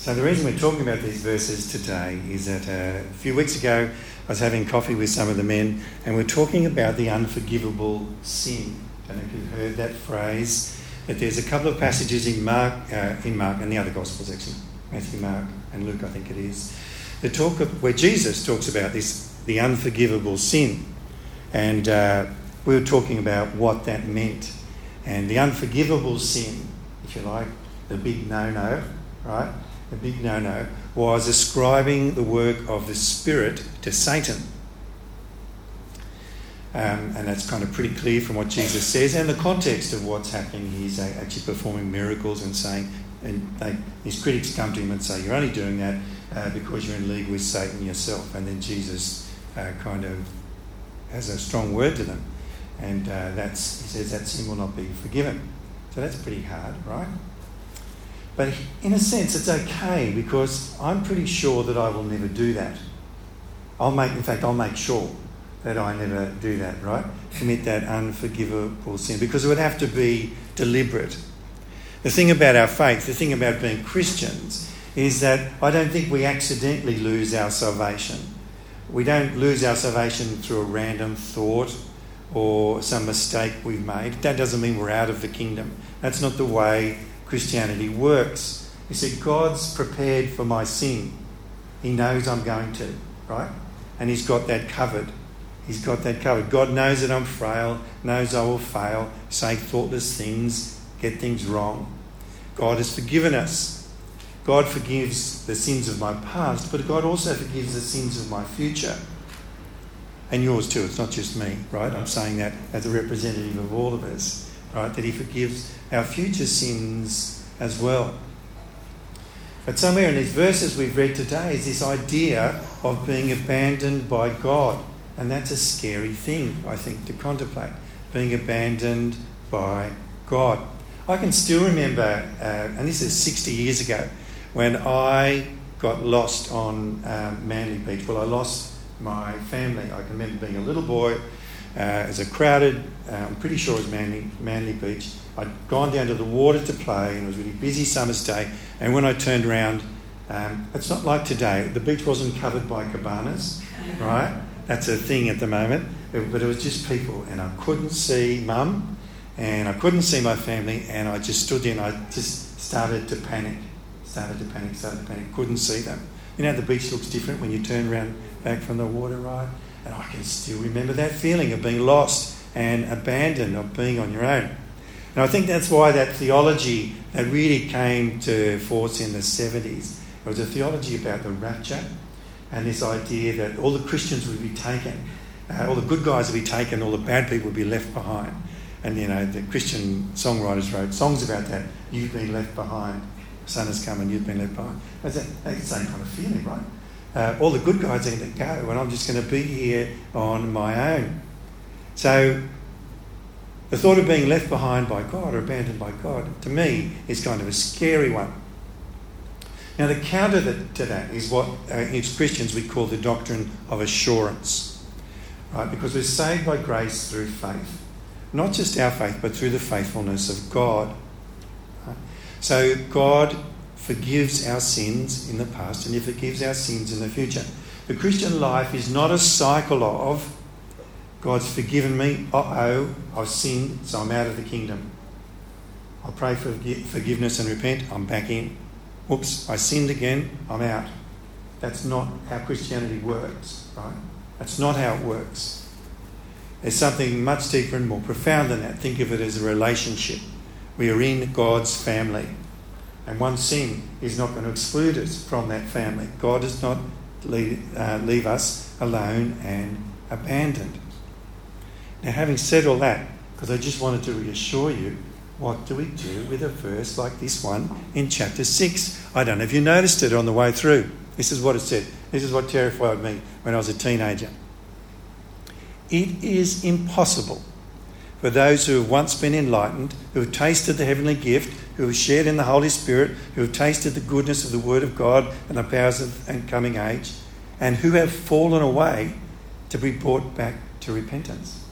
So the reason we're talking about these verses today is that a few weeks ago I was having coffee with some of the men and we're talking about the unforgivable sin. I don't know if you've heard that phrase, but there's a couple of passages in Mark and the other Gospels actually, Matthew, Mark and Luke I think it is, where Jesus talks about this, the unforgivable sin. And we were talking about what that meant. And the unforgivable sin, if you like, the big no-no, right? The big no-no was ascribing the work of the Spirit to Satan. And that's kind of pretty clear from what Jesus says and the context of what's happening. He's actually performing miracles and saying, his critics come to him and say, you're only doing that because you're in league with Satan yourself. And then Jesus kind of has a strong word to them. And he says that sin will not be forgiven. So that's pretty hard, right? But in a sense, it's okay because I'm pretty sure that I will never do that. I'll make sure that I never do that, right? Commit that unforgivable sin because it would have to be deliberate. The thing about our faith, the thing about being Christians is that I don't think we accidentally lose our salvation. We don't lose our salvation through a random thought or some mistake we've made. That doesn't mean we're out of the kingdom. That's not the way Christianity works. You see, God's prepared for my sin. He knows I'm going to, right? And he's got that covered. He's got that covered. God knows that I'm frail, knows I will fail, say thoughtless things, get things wrong. God has forgiven us. God forgives the sins of my past, but God also forgives the sins of my future. And yours too, it's not just me, right? I'm saying that as a representative of all of us, right? That he forgives our future sins as well. But somewhere in these verses we've read today is this idea of being abandoned by God. And that's a scary thing, I think, to contemplate. Being abandoned by God. I can still remember, and this is 60 years ago, when I got lost on Manly Beach. Well, I lost my family. I can remember being a little boy. It was a crowded, I'm pretty sure it was Manly Beach. I'd gone down to the water to play and it was a really busy summer's day. And when I turned around, it's not like today. The beach wasn't covered by cabanas, right? That's a thing at the moment. But it was just people and I couldn't see Mum and I couldn't see my family and I just stood there and I just started to panic. Couldn't see them. You know, the beach looks different when you turn around back from the water ride. And I can still remember that feeling of being lost and abandoned, of being on your own. And I think that's why that theology that really came to force in the 70s, it was a theology about the rapture and this idea that all the Christians would be taken, all the good guys would be taken, all the bad people would be left behind. And, you know, the Christian songwriters wrote songs about that. You've been left behind. The sun has come and you've been left behind. That's the same kind of feeling, right? All the good guys are going to go and I'm just going to be here on my own. So the thought of being left behind by God or abandoned by God, to me, is kind of a scary one. Now, the counter to that is what, as Christians, we call the doctrine of assurance, right? Because we're saved by grace through faith. Not just our faith, but through the faithfulness of God. Right? So God forgives our sins in the past and he forgives our sins in the future. The Christian life is not a cycle of God's forgiven me, I've sinned, so I'm out of the kingdom. I'll pray for forgiveness and repent, I'm back in. Oops, I sinned again, I'm out. That's not how Christianity works, right? That's not how it works. There's something much deeper and more profound than that. Think of it as a relationship. We are in God's family. And one sin is not going to exclude us from that family. God does not leave us alone and abandoned. Now, having said all that, because I just wanted to reassure you, what do we do with a verse like this one in chapter 6? I don't know if you noticed it on the way through. This is what it said. This is what terrified me when I was a teenager. It is impossible for those who have once been enlightened, who have tasted the heavenly gift, who have shared in the Holy Spirit, who have tasted the goodness of the Word of God and the powers of the coming age, and who have fallen away, to be brought back to repentance.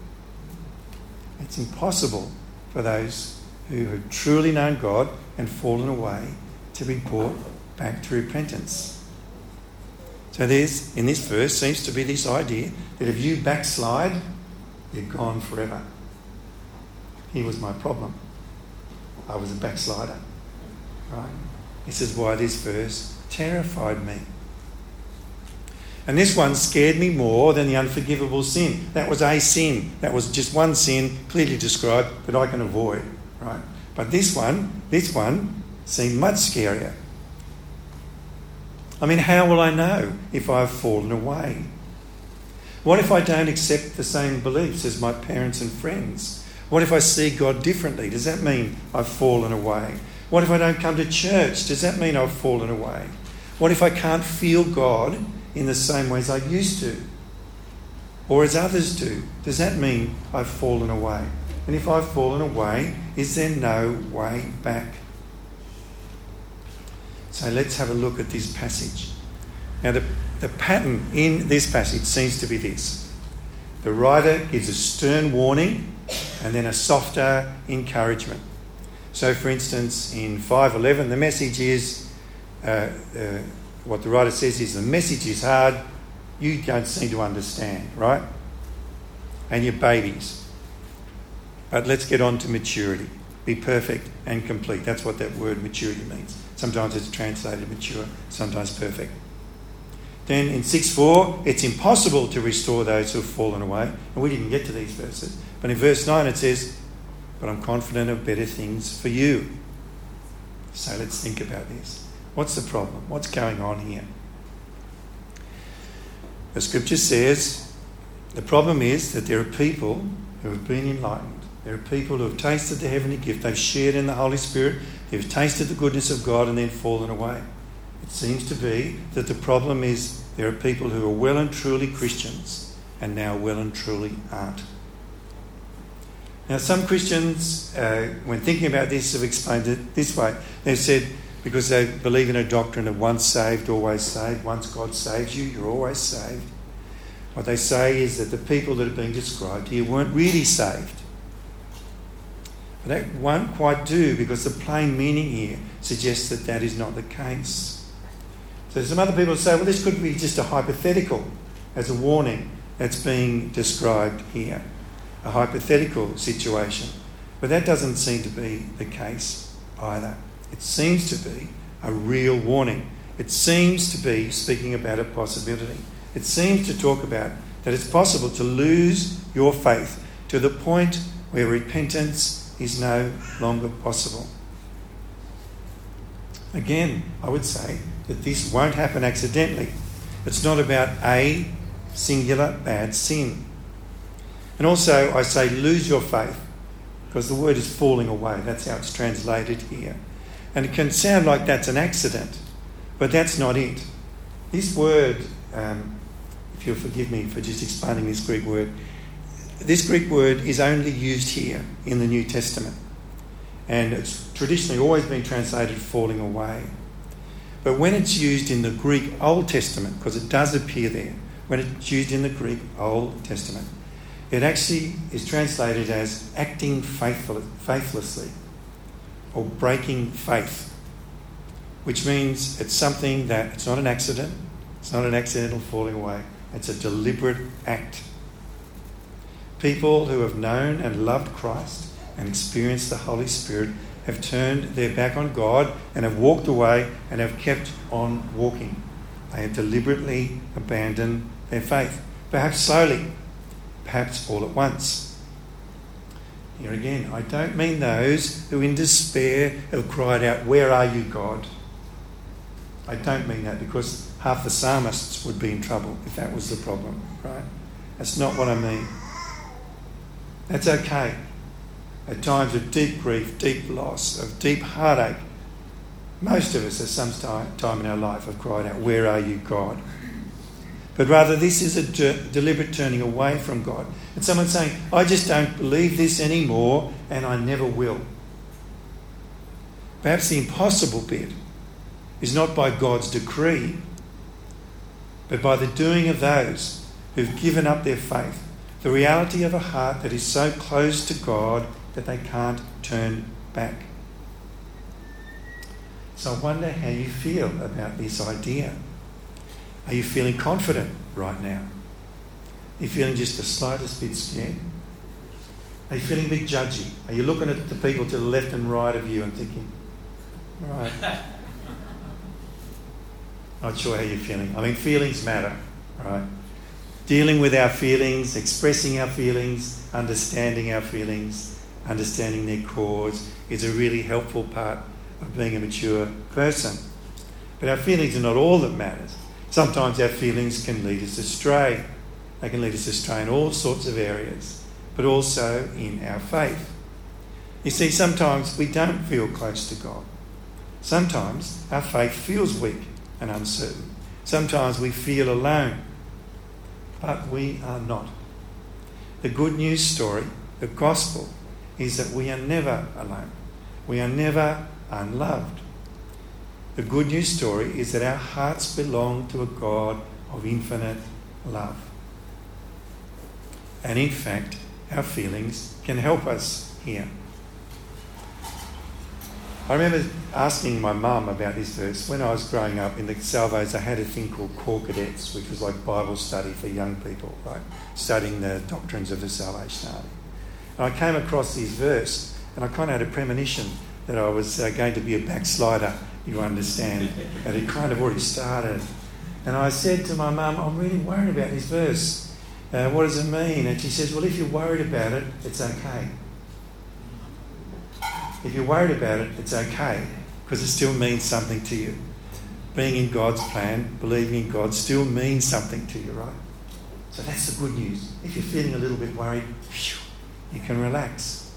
It's impossible for those who have truly known God and fallen away to be brought back to repentance. So there's, in this verse, seems to be this idea that if you backslide, you're gone forever. Here was my problem. I was a backslider. Right? This is why this verse terrified me. And this one scared me more than the unforgivable sin. That was a sin. That was just one sin, clearly described, that I can avoid. Right? But this one seemed much scarier. I mean, how will I know if I've fallen away? What if I don't accept the same beliefs as my parents and friends? What if I see God differently? Does that mean I've fallen away? What if I don't come to church? Does that mean I've fallen away? What if I can't feel God in the same ways I used to? Or as others do? Does that mean I've fallen away? And if I've fallen away, is there no way back? So let's have a look at this passage. Now the pattern in this passage seems to be this. The writer gives a stern warning and then a softer encouragement. So for instance, in 5:11, the message is, what the writer says is, the message is hard, you don't seem to understand, right? And you're babies. But let's get on to maturity. Be perfect and complete. That's what that word maturity means. Sometimes it's translated mature, sometimes perfect. Then in 6:4, it's impossible to restore those who have fallen away. And we didn't get to these verses. But in verse 9 it says, but I'm confident of better things for you. So let's think about this. What's the problem? What's going on here? The scripture says the problem is that there are people who have been enlightened. There are people who have tasted the heavenly gift. They've shared in the Holy Spirit. They've tasted the goodness of God and then fallen away. It seems to be that the problem is there are people who are well and truly Christians and now well and truly aren't. Now, some Christians, when thinking about this, have explained it this way. They've said, because they believe in a doctrine of once saved, always saved. Once God saves you, you're always saved. What they say is that the people that are being described here weren't really saved. But that won't quite do, because the plain meaning here suggests that that is not the case. So some other people say, well, this could be just a hypothetical as a warning that's being described here. A hypothetical situation. But that doesn't seem to be the case either. It seems to be a real warning. It seems to be speaking about a possibility. It seems to talk about that it's possible to lose your faith to the point where repentance is no longer possible. Again, I would say that this won't happen accidentally. It's not about a singular bad sin. And also, I say lose your faith, because the word is falling away. That's how it's translated here. And it can sound like that's an accident, but that's not it. This word, if you'll forgive me for just explaining this Greek word is only used here in the New Testament. And it's traditionally always been translated falling away. But when it's used in the Greek Old Testament, because it does appear there, when it's used in the Greek Old Testament, it actually is translated as acting faithlessly or breaking faith, which means it's something that it's not an accident, it's not an accidental falling away, it's a deliberate act. People who have known and loved Christ and experienced the Holy Spirit have turned their back on God and have walked away and have kept on walking. They have deliberately abandoned their faith, perhaps slowly, perhaps all at once. Here again, I don't mean those who in despair have cried out, "Where are you, God?" I don't mean that, because half the psalmists would be in trouble if that was the problem, right? That's not what I mean. That's okay. At times of deep grief, deep loss, of deep heartache, most of us at some time in our life have cried out, "Where are you, God?" But rather, this is a deliberate turning away from God. And someone saying, "I just don't believe this anymore and I never will." Perhaps the impossible bit is not by God's decree, but by the doing of those who've given up their faith. The reality of a heart that is so close to God that they can't turn back. So I wonder how you feel about this idea. Are you feeling confident right now? Are you feeling just the slightest bit scared? Are you feeling a bit judgy? Are you looking at the people to the left and right of you and thinking, right? Not sure how you're feeling. I mean, feelings matter, right? Dealing with our feelings, expressing our feelings, understanding our feelings, understanding their cause is a really helpful part of being a mature person. But our feelings are not all that matters. Sometimes our feelings can lead us astray. They can lead us astray in all sorts of areas, but also in our faith. You see, sometimes we don't feel close to God. Sometimes our faith feels weak and uncertain. Sometimes we feel alone, but we are not. The good news story, the gospel, is that we are never alone. We are never unloved. The good news story is that our hearts belong to a God of infinite love. And in fact, our feelings can help us here. I remember asking my mum about this verse. When I was growing up in the Salvos, I had a thing called Core Cadets, which was like Bible study for young people, right? Studying the doctrines of the Salvation Army. And I came across this verse, and I kind of had a premonition that I was going to be a backslider, you understand, and it kind of already started. And I said to my mum, I'm really worried about this verse. What does it mean? And she says, well, if you're worried about it, it's okay. If you're worried about it, it's okay, because it still means something to you. Being in God's plan, believing in God still means something to you, right? So that's the good news. If you're feeling a little bit worried, you can relax.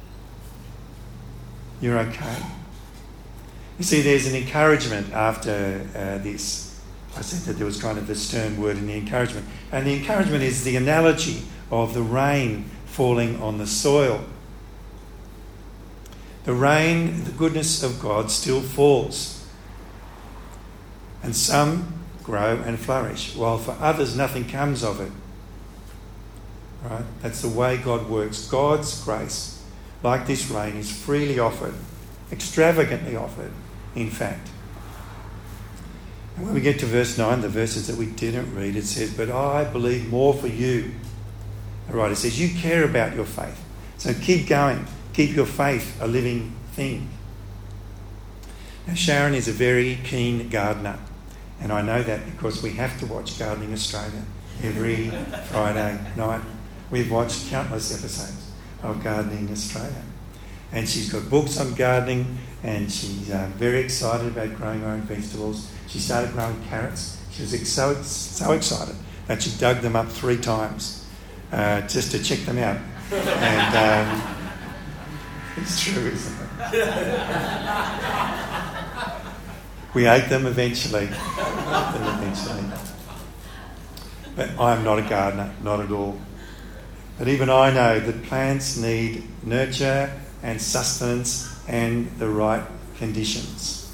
You're okay. You see, there's an encouragement after this. I said that there was kind of the stern word in the encouragement. And the encouragement is the analogy of the rain falling on the soil. The rain, the goodness of God still falls. And some grow and flourish, while for others nothing comes of it. Right? That's the way God works. God's grace, like this rain, is freely offered, extravagantly offered, in fact. And when we get to verse 9, the verses that we didn't read, it says, but I believe more for you. The writer says, you care about your faith. So keep going. Keep your faith a living thing. Now, Sharon is a very keen gardener. And I know that because we have to watch Gardening Australia every Friday night. We've watched countless episodes of Gardening Australia. And she's got books on gardening, and she's very excited about growing her own vegetables. She started growing carrots. She was so excited that she dug them up 3 times just to check them out. And it's true, isn't it? We ate them eventually. But I'm not a gardener, not at all. But even I know that plants need nurture and sustenance and the right conditions.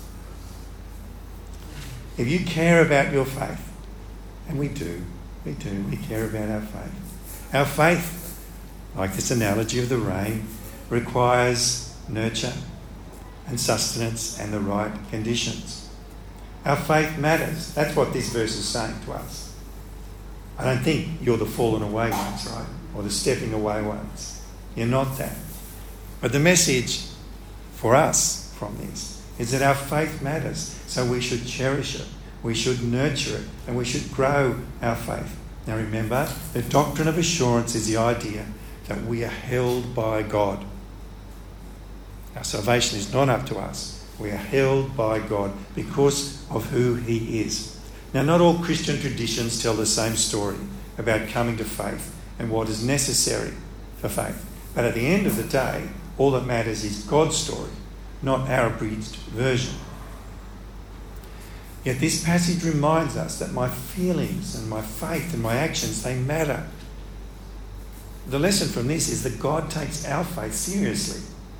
If you care about your faith, and we care about our faith. Our faith, like this analogy of the rain, requires nurture and sustenance and the right conditions. Our faith matters. That's what this verse is saying to us. I don't think you're the fallen away ones, right? Or the stepping away ones. You're not that. But the message for us from this is that our faith matters. So we should cherish it. We should nurture it. And we should grow our faith. Now remember, the doctrine of assurance is the idea that we are held by God. Our salvation is not up to us. We are held by God because of who He is. Now, not all Christian traditions tell the same story about coming to faith and what is necessary for faith. But at the end of the day, all that matters is God's story, not our abridged version. Yet this passage reminds us that my feelings and my faith and my actions, they matter. The lesson from this is that God takes our faith seriously.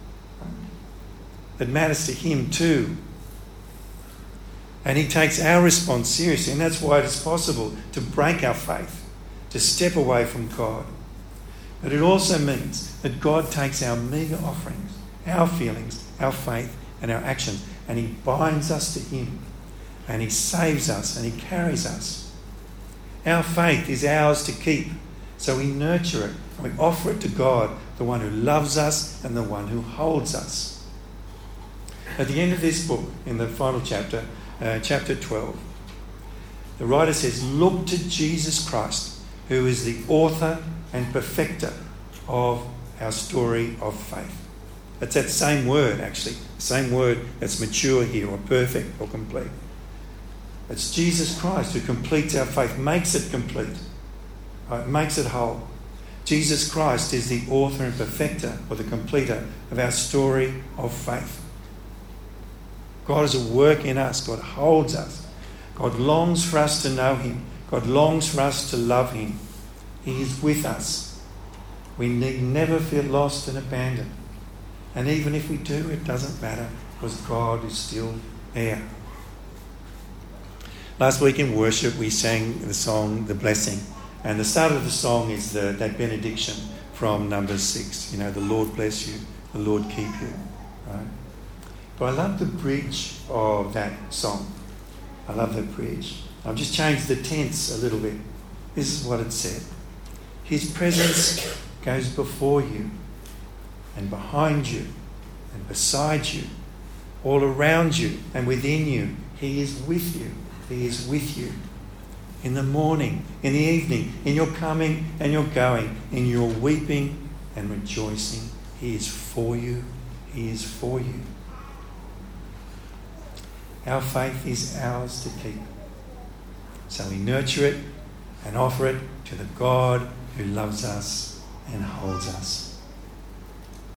It matters to Him too. And He takes our response seriously. And that's why it is possible to break our faith, to step away from God. But it also means that God takes our meagre offerings, our feelings, our faith and our actions, and he binds us to him, and he saves us, and he carries us. Our faith is ours to keep, so we nurture it, and we offer it to God, the one who loves us and the one who holds us. At the end of this book, in the final chapter, chapter 12, the writer says, "Look to Jesus Christ, who is the author and perfecter of our story of faith." It's that same word, actually. The same word that's mature here, or perfect, or complete. It's Jesus Christ who completes our faith, makes it complete, right? Makes it whole. Jesus Christ is the author and perfecter, or the completer, of our story of faith. God is at work in us. God holds us. God longs for us to know him. God longs for us to love him. He is with us. We need never feel lost and abandoned. And even if we do, it doesn't matter, because God is still there. Last week in worship, we sang the song, The Blessing. And the start of the song is that benediction from Numbers 6. You know, the Lord bless you, the Lord keep you. Right? But I love the bridge of that song. I love that bridge. I've just changed the tense a little bit. This is what it said. His presence goes before you and behind you and beside you, all around you and within you. He is with you. He is with you. In the morning, in the evening, in your coming and your going, in your weeping and rejoicing. He is for you. He is for you. Our faith is ours to keep. So we nurture it and offer it to the God who loves us and holds us.